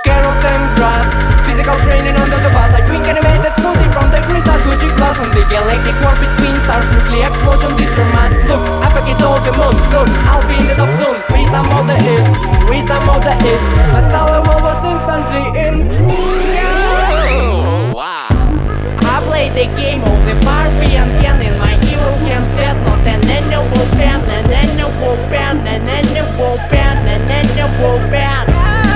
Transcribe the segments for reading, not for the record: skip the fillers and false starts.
carrot and grass. Physical training under the bus. I drink animated smoothie from the crystal Gucci glass. On the galactic war between stars, nuclear explosion, destroy mass. Look, I forget all the moon. Look, I'll be in the top soon. Wisdom of the east, wisdom of the east. My style level was instantly increased. I played the game of the Barbie and Ken in my evil hand. There's not an annual pen, an annual pen, an annual pen, an annual pen.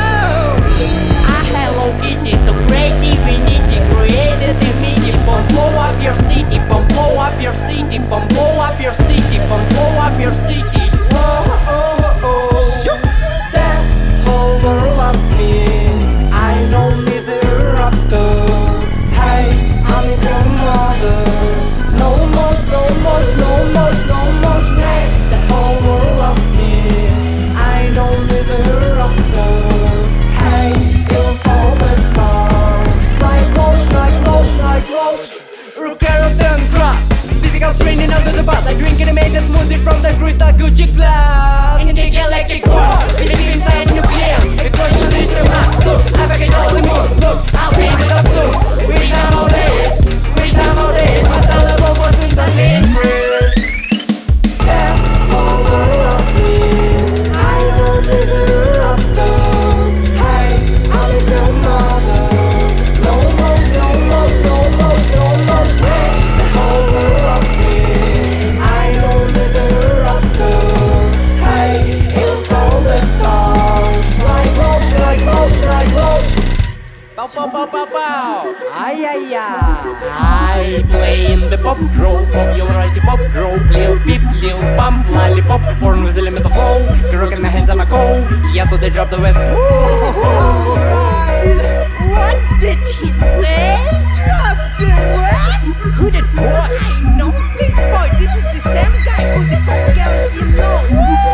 I Hello Kitty to create divinity, created immediate. Bomb blow up your city, bomb blow up your city, bomb blow up your city, bomb blow up your city. Oh, oh, oh. That whole world loves me. I don't need a raptor. Hey, I'm with your mother. No more, no more, no more, no more. Hey, the whole world loves me. I don't need a raptor. Hey, you'll fall the stars. Like close, like close, like close. Carrot and grass. Physical training under the bus. I drink animated smoothie from the crystal Gucci glass. In the galactic war, in the beam science nuclear. Explosion is a mass. Look, I forget all the moon. Look, I'll be it up soon. Wisdom of this, wisdom of this. My style level was instantly increased. That whole world loves me. I don't deserve up though. Hey, I'm with your mother. No more, no more, no more, no more. Hey, the whole world loves me. I don't deserve up though. Hey, you'll fall the stars. Like close, like close, like close. Pow, pow, pow, pow, pow. Ay, ay, ay. I play in the pop grow, popularity pop grow. Lil peep, lil pump, lollipop. Born with the limit of flow. Rocking my hands on my coat. Yes, so they drop the west. Alright. What did he say? Drop the west? Who did boy? I know this boy. This is the same guy who the whole galaxy knows.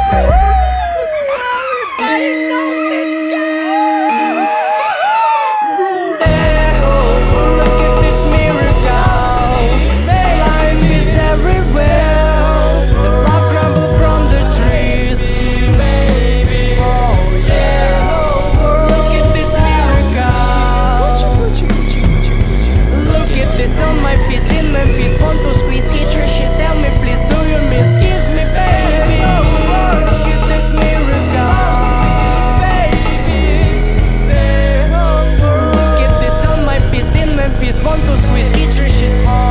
Everybody knows this guy. Look at this miracle. Life is everywhere. The flower crumble from the trees. Baby, oh yeah. Look at this miracle. Look at this on my piece in Memphis. Want to squeeze hit trashes. Tell me please, do you miss? Kiss me, baby. Look at this miracle. Look at this on my piece in Memphis. Want to squeeze hit trashes.